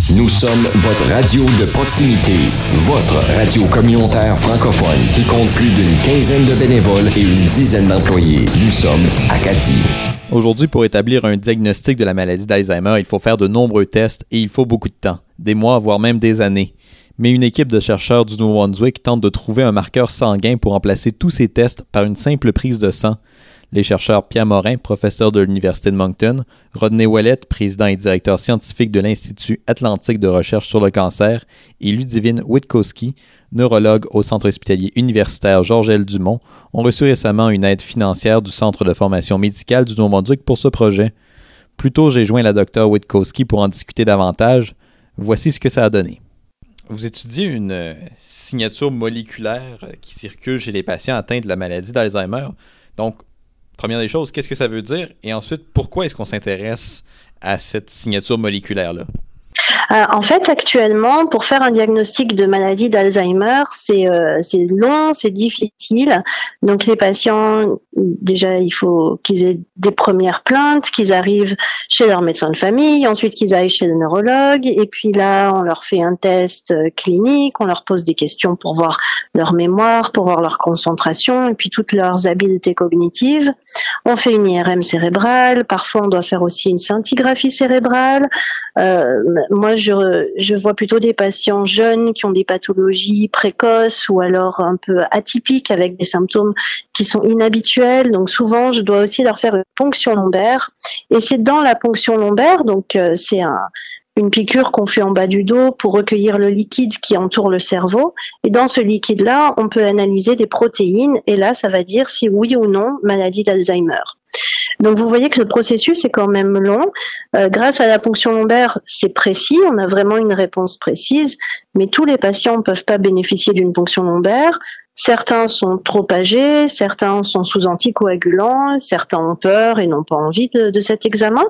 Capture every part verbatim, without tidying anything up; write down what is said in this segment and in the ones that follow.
Nous sommes votre radio de proximité, votre radio communautaire francophone qui compte plus d'une quinzaine de bénévoles et une dizaine d'employés. Nous sommes Acadie. Aujourd'hui, pour établir un diagnostic de la maladie d'Alzheimer, il faut faire de nombreux tests et il faut beaucoup de temps, des mois, voire même des années. Mais une équipe de chercheurs du Nouveau-Brunswick tente de trouver un marqueur sanguin pour remplacer tous ces tests par une simple prise de sang. Les chercheurs Pierre Morin, professeur de l'Université de Moncton, Rodney Ouellette, président et directeur scientifique de l'Institut Atlantique de recherche sur le cancer, et Ludivine Witkowski, neurologue au Centre hospitalier universitaire Georges-L. Dumont, ont reçu récemment une aide financière du Centre de formation médicale du Nouveau-Brunswick pour ce projet. Plus tôt, j'ai joint la docteure Witkowski pour en discuter davantage. Voici ce que ça a donné. Vous étudiez une euh, signature moléculaire euh, qui circule chez les patients atteints de la maladie d'Alzheimer. Donc, première des choses, qu'est-ce que ça veut dire? Et ensuite, pourquoi est-ce qu'on s'intéresse à cette signature moléculaire-là? Euh, en fait, actuellement, pour faire un diagnostic de maladie d'Alzheimer, c'est euh, c'est long, c'est difficile. Donc, les patients, déjà, il faut qu'ils aient des premières plaintes, qu'ils arrivent chez leur médecin de famille, ensuite qu'ils aillent chez le neurologue, et puis là, on leur fait un test clinique, on leur pose des questions pour voir leur mémoire, pour voir leur concentration, et puis toutes leurs habiletés cognitives. On fait une I R M cérébrale, parfois on doit faire aussi une scintigraphie cérébrale. Euh, moi, je, je vois plutôt des patients jeunes qui ont des pathologies précoces ou alors un peu atypiques avec des symptômes qui sont inhabituels. Donc souvent, je dois aussi leur faire une ponction lombaire. Et c'est dans la ponction lombaire, donc euh, c'est un, une piqûre qu'on fait en bas du dos pour recueillir le liquide qui entoure le cerveau. Et dans ce liquide-là, on peut analyser des protéines. Et là, ça va dire si oui ou non maladie d'Alzheimer. Donc vous voyez que le processus est quand même long. Euh, grâce à la ponction lombaire, c'est précis, on a vraiment une réponse précise, mais tous les patients ne peuvent pas bénéficier d'une ponction lombaire. Certains sont trop âgés, certains sont sous anticoagulants, certains ont peur et n'ont pas envie de, de cet examen.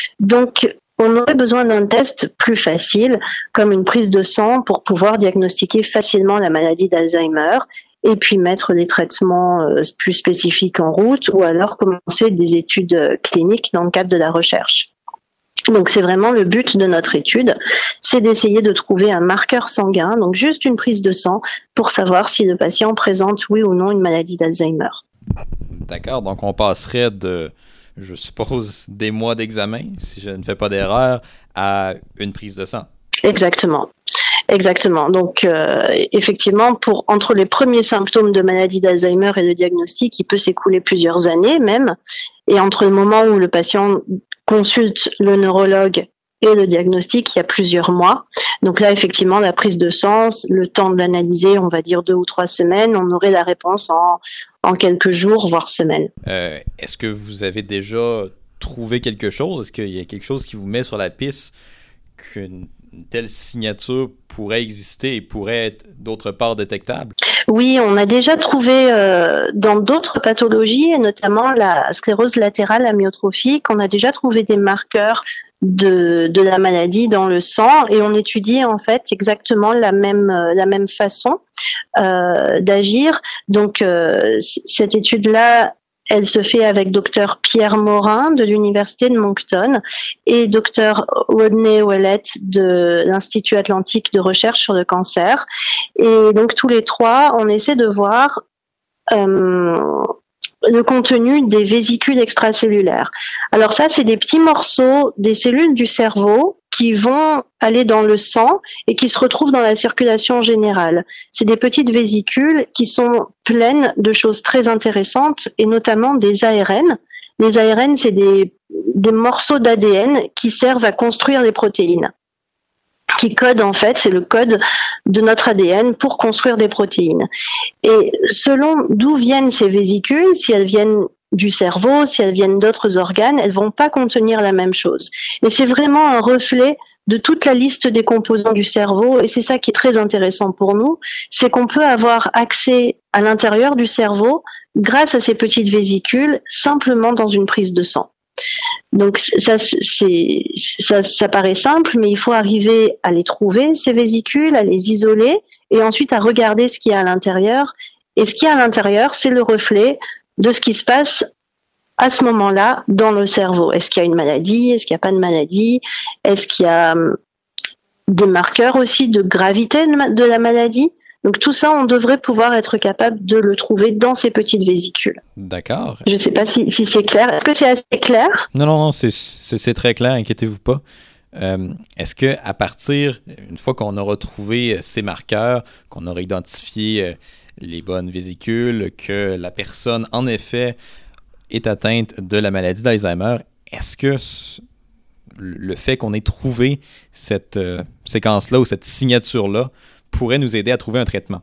Donc on aurait besoin d'un test plus facile, comme une prise de sang, pour pouvoir diagnostiquer facilement la maladie d'Alzheimer et puis mettre des traitements plus spécifiques en route ou alors commencer des études cliniques dans le cadre de la recherche. Donc c'est vraiment le but de notre étude, c'est d'essayer de trouver un marqueur sanguin, donc juste une prise de sang pour savoir si le patient présente oui ou non une maladie d'Alzheimer. D'accord, donc on passerait de, je suppose, des mois d'examen, si je ne fais pas d'erreur, à une prise de sang. Exactement. Exactement. Donc, euh, effectivement, pour entre les premiers symptômes de maladie d'Alzheimer et le diagnostic, il peut s'écouler plusieurs années même. Et entre le moment où le patient consulte le neurologue et le diagnostic, il y a plusieurs mois. Donc là, effectivement, la prise de sang, le temps de l'analyser, on va dire deux ou trois semaines, on aurait la réponse en, en quelques jours, voire semaines. Euh, est-ce que vous avez déjà trouvé quelque chose? Est-ce qu'il y a quelque chose qui vous met sur la piste qu'une une telle signature pourrait exister et pourrait être d'autre part détectable? Oui, on a déjà trouvé euh, dans d'autres pathologies, et notamment la sclérose latérale amyotrophique, on a déjà trouvé des marqueurs de, de la maladie dans le sang et on étudie en fait exactement la même, la même façon euh, d'agir. Donc euh, cette étude-là, elle se fait avec docteur Pierre Morin de l'Université de Moncton et docteur Rodney Ouellette de l'Institut Atlantique de recherche sur le cancer. Et donc tous les trois, on essaie de voir euh, le contenu des vésicules extracellulaires. Alors ça, c'est des petits morceaux des cellules du cerveau qui vont aller dans le sang et qui se retrouvent dans la circulation générale. C'est des petites vésicules qui sont pleines de choses très intéressantes et notamment des A R N. Les A R N, c'est des, des morceaux d'A D N qui servent à construire les protéines, qui codent en fait, c'est le code de notre A D N pour construire des protéines. Et selon d'où viennent ces vésicules, si elles viennent du cerveau, si elles viennent d'autres organes, elles vont pas contenir la même chose. Et c'est vraiment un reflet de toute la liste des composants du cerveau, et c'est ça qui est très intéressant pour nous, c'est qu'on peut avoir accès à l'intérieur du cerveau grâce à ces petites vésicules, simplement dans une prise de sang. Donc ça, c'est, ça, ça paraît simple, mais il faut arriver à les trouver, ces vésicules, à les isoler, et ensuite à regarder ce qu'il y a à l'intérieur. Et ce qu'il y a à l'intérieur, c'est le reflet de ce qui se passe à ce moment-là dans le cerveau. Est-ce qu'il y a une maladie? Est-ce qu'il n'y a pas de maladie? Est-ce qu'il y a des marqueurs aussi de gravité de la maladie. Donc tout ça, on devrait pouvoir être capable de le trouver dans ces petites vésicules. D'accord. Je ne sais pas si, si c'est clair. Est-ce que c'est assez clair? Non, non, non, c'est, c'est, c'est très clair, inquiétez-vous pas. Euh, est-ce que à partir, une fois qu'on aura trouvé ces marqueurs, qu'on aura identifié les bonnes vésicules, que la personne, en effet, est atteinte de la maladie d'Alzheimer, est-ce que le fait qu'on ait trouvé cette euh, séquence-là ou cette signature-là pourrait nous aider à trouver un traitement?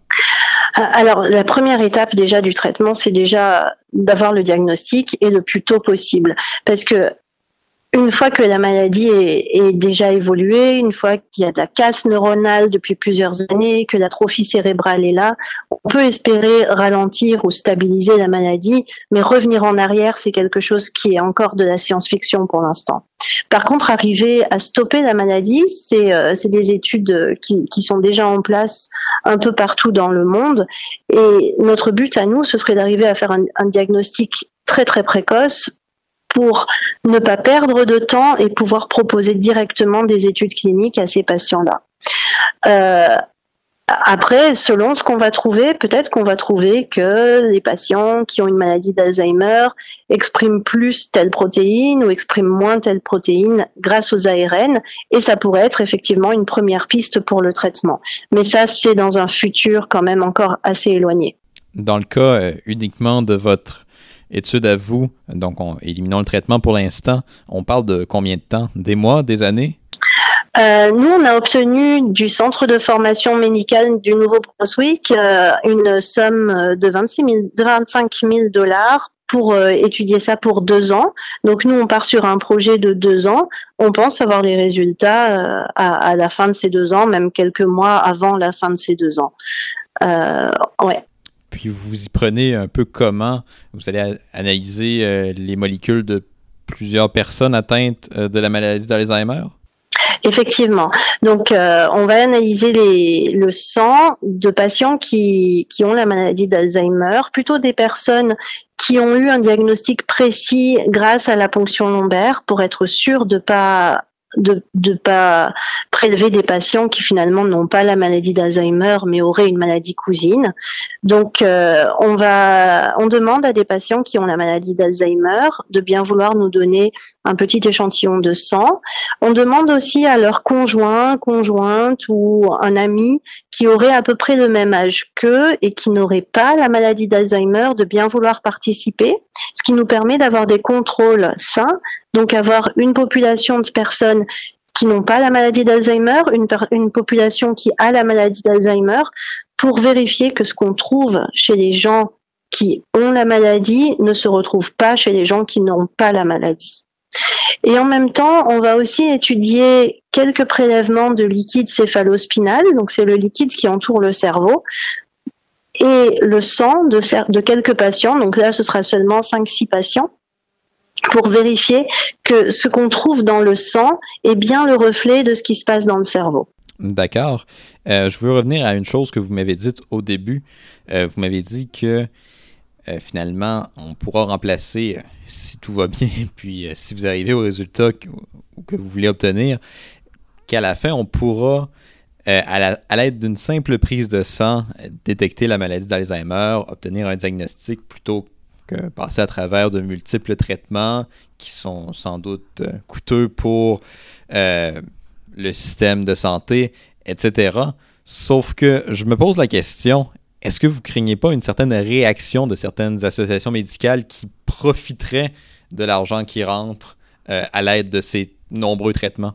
Alors, la première étape déjà du traitement, c'est déjà d'avoir le diagnostic et le plus tôt possible. Parce que une fois que la maladie est, est déjà évoluée, une fois qu'il y a de la casse neuronale depuis plusieurs années, que l'atrophie cérébrale est là, on peut espérer ralentir ou stabiliser la maladie, mais revenir en arrière, c'est quelque chose qui est encore de la science-fiction pour l'instant. Par contre, arriver à stopper la maladie, c'est, euh, c'est des études qui, qui sont déjà en place un peu partout dans le monde. Et notre but à nous, ce serait d'arriver à faire un, un diagnostic très très précoce pour ne pas perdre de temps et pouvoir proposer directement des études cliniques à ces patients-là. Euh, Après, selon ce qu'on va trouver, peut-être qu'on va trouver que les patients qui ont une maladie d'Alzheimer expriment plus telle protéine ou expriment moins telle protéine grâce aux A R N, et ça pourrait être effectivement une première piste pour le traitement. Mais ça, c'est dans un futur quand même encore assez éloigné. Dans le cas euh, uniquement de votre étude à vous, donc on, éliminons le traitement pour l'instant, on parle de combien de temps? Des mois, des années? Euh, nous, on a obtenu du Centre de formation médicale du Nouveau-Brunswick euh, une somme de vingt-six mille, de vingt-cinq mille dollars pour euh, étudier ça pour deux ans. Donc nous, on part sur un projet de deux ans. On pense avoir les résultats euh, à, à la fin de ces deux ans, même quelques mois avant la fin de ces deux ans. Euh, ouais. Puis vous y prenez un peu comment? Vous allez analyser euh, les molécules de plusieurs personnes atteintes euh, de la maladie d'Alzheimer? Effectivement. Donc, euh, on va analyser les, le sang de patients qui, qui ont la maladie d'Alzheimer, plutôt des personnes qui ont eu un diagnostic précis grâce à la ponction lombaire pour être sûr de pas de de pas prélever des patients qui finalement n'ont pas la maladie d'Alzheimer mais auraient une maladie cousine. Donc euh, on va on demande à des patients qui ont la maladie d'Alzheimer de bien vouloir nous donner un petit échantillon de sang. On demande aussi à leur conjoint, conjointe ou un ami qui aurait à peu près le même âge qu'eux et qui n'aurait pas la maladie d'Alzheimer de bien vouloir participer, ce qui nous permet d'avoir des contrôles sains, donc avoir une population de personnes qui n'ont pas la maladie d'Alzheimer, une, une population qui a la maladie d'Alzheimer, pour vérifier que ce qu'on trouve chez les gens qui ont la maladie ne se retrouve pas chez les gens qui n'ont pas la maladie. Et en même temps, on va aussi étudier quelques prélèvements de liquide céphalospinal, donc c'est le liquide qui entoure le cerveau, et le sang de, de quelques patients, donc là ce sera seulement cinq six patients, pour vérifier que ce qu'on trouve dans le sang est bien le reflet de ce qui se passe dans le cerveau. D'accord. Euh, je veux revenir à une chose que vous m'avez dite au début. Euh, vous m'avez dit que euh, finalement, on pourra remplacer, euh, si tout va bien, puis euh, si vous arrivez au résultat que, que vous voulez obtenir, qu'à la fin, on pourra, euh, à, la, à l'aide d'une simple prise de sang, euh, détecter la maladie d'Alzheimer, obtenir un diagnostic plutôt que passer à travers de multiples traitements qui sont sans doute euh, coûteux pour euh, le système de santé, et cetera. Sauf que je me pose la question, est-ce que vous craignez pas une certaine réaction de certaines associations médicales qui profiteraient de l'argent qui rentre euh, à l'aide de ces nombreux traitements?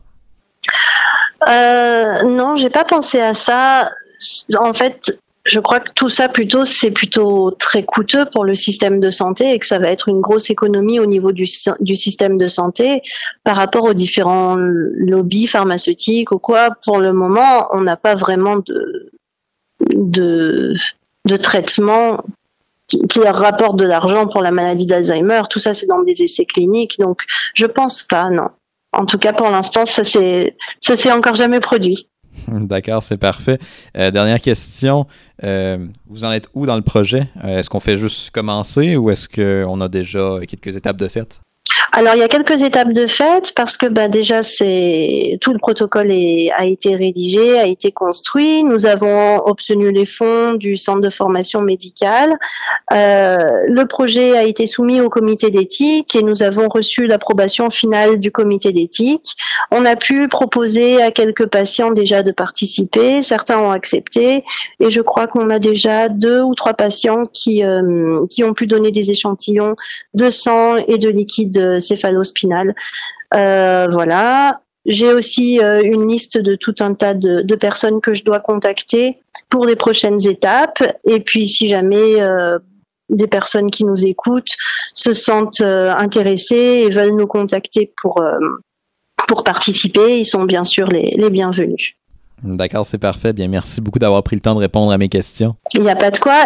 Euh, non, j'ai pas pensé à ça. En fait, je crois que tout ça, plutôt, c'est plutôt très coûteux pour le système de santé et que ça va être une grosse économie au niveau du, du système de santé par rapport aux différents lobbies pharmaceutiques ou quoi. Pour le moment, on n'a pas vraiment de, de, de traitement qui, qui leur rapporte de l'argent pour la maladie d'Alzheimer. Tout ça, c'est dans des essais cliniques. Donc, je pense pas, non. En tout cas, pour l'instant, ça s'est, ça s'est encore jamais produit. D'accord, c'est parfait. Euh, dernière question, euh, vous en êtes où dans le projet? Euh, est-ce qu'on fait juste commencer ou est-ce qu'on a déjà quelques étapes de fait? Alors il y a quelques étapes de fait parce que bah, déjà c'est tout le protocole est, a été rédigé, a été construit. Nous avons obtenu les fonds du centre de formation médicale. Euh, le projet a été soumis au comité d'éthique et nous avons reçu l'approbation finale du comité d'éthique. On a pu proposer à quelques patients déjà de participer. Certains ont accepté et je crois qu'on a déjà deux ou trois patients qui euh, qui ont pu donner des échantillons de sang et de liquide céphalospinal. Euh, voilà. J'ai aussi euh, une liste de tout un tas de, de personnes que je dois contacter pour les prochaines étapes. Et puis, si jamais euh, des personnes qui nous écoutent se sentent euh, intéressées et veulent nous contacter pour euh, pour participer, ils sont bien sûr les, les bienvenus. D'accord, c'est parfait. Bien, merci beaucoup d'avoir pris le temps de répondre à mes questions. Il n'y a pas de quoi.